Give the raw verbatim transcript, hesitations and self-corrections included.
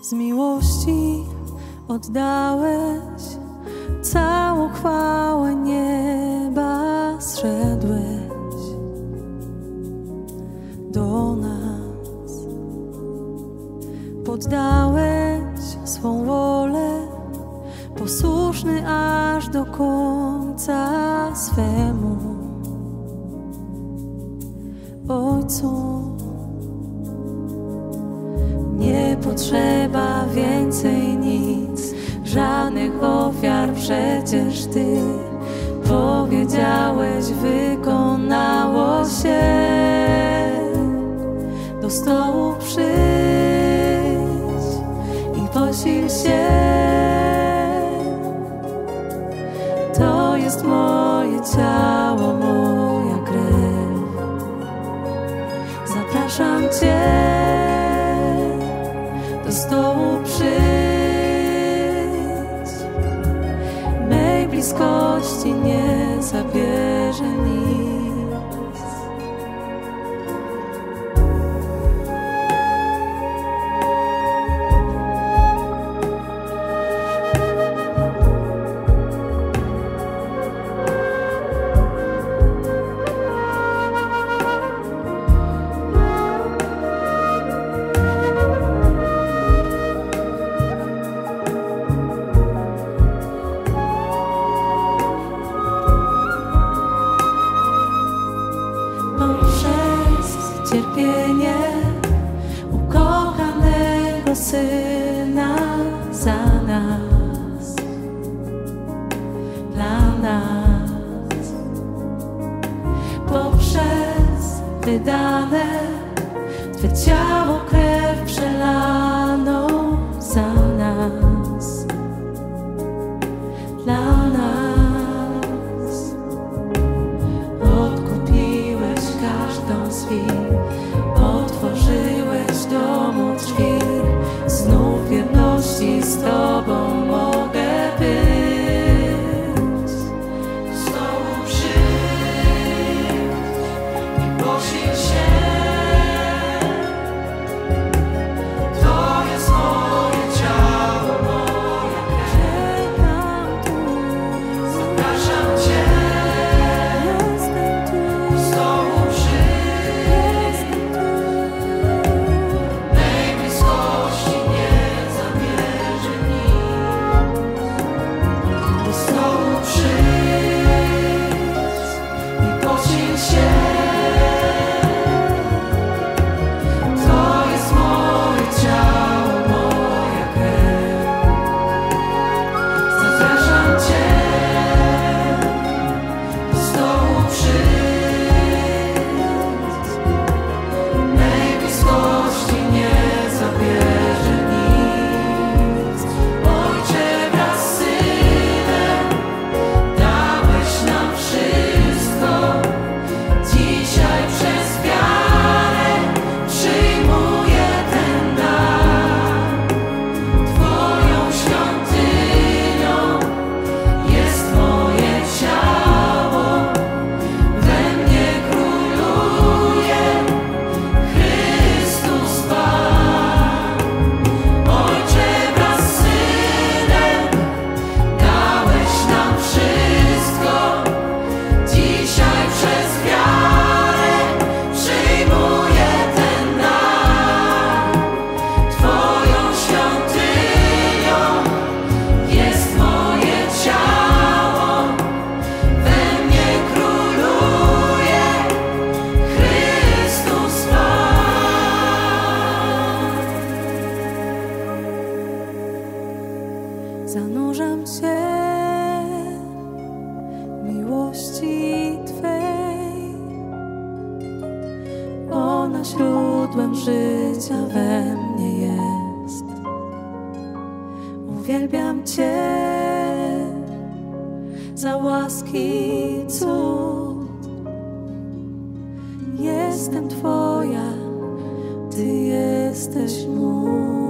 Z miłości oddałeś całą chwałę nieba, zszedłeś do nas, poddałeś swą wolę, posłuszny aż do końca swemu Ojcu. Nie potrzeba więcej nic, żadnych ofiar, przecież Ty powiedziałeś, wykonało się. Do stołu przyjdź i posil się. To jest moje ciało, moja krew. Zapraszam Cię, do stołu przyjdź. Mej bliskości nie zabierze nic. Cierpienie ukochanego Syna za nas, dla nas, poprzez wydane Twe ciało, krew przelaną za nas, dla nas. Odkupiłeś każdą z win, otworzyłeś domu drzwi, znów wierności z Tobą mogę być. Znowu przyjdź i posil się. To jest moje ciało, moja krew. Czekam tu, zapraszam Cię. Jestem tu, znowu przyjdź. Mej bliskości nie zabierze nic. Znowu przyjdź i posil się. To jest moje ciało, moja krew. Zapraszam Cię, znowu przyjdź. Mej bliskości nie zabierze nic. Ojcze, wraz z Synem dałeś nam wszystko. Dzisiaj przez wiarę przyjmuję ten dar. Twoją świątynią jest moje ciało. We mnie króluje Chrystus Pan. Ojcze, wraz z Synem dałeś nam wszystko. Dzisiaj przez wiarę przyjmuję ten dar. Twoją świątynią jest moje ciało. We mnie króluje Chrystus Pan. Zanurzam się w miłości Twej. Ona źródłem życia we mnie jest. Uwielbiam Cię za łaski cud. Jestem Twoja, Ty jesteś mój.